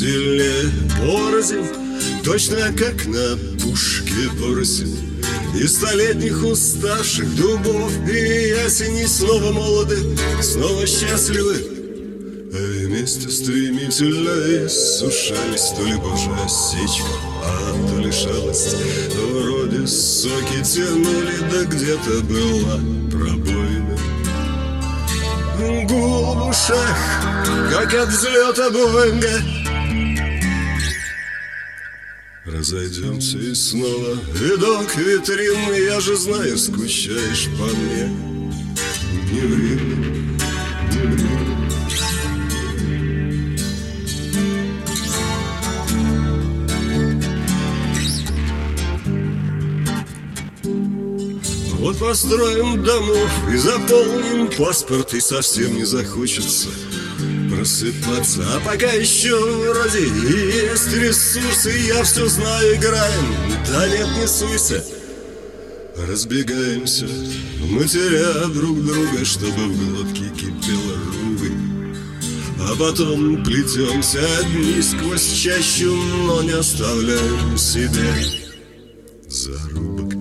сильнее порознь, точно как на пушке порознь. И столетних уставших дубов и ясеней снова молоды, снова счастливы, а вместе стремительно иссушались. То ли Божья осечка, а то ли шалость. Вроде соки тянули, да где-то была пробоина. Гул в ушах, как от взлета Боинга. Разойдемся и снова видок витрины. Я же знаю, скучаешь по мне. Не ври, не ври. Вот построим домов и заполним паспорт, и совсем не захочется просыпаться. А пока еще вроде есть ресурсы, я все знаю, играем, да нет, не суйся. Разбегаемся, матеря друг друга, чтобы в глотке кипела ругань. А потом плетемся одни сквозь чащу, но не оставляем себе зарубок.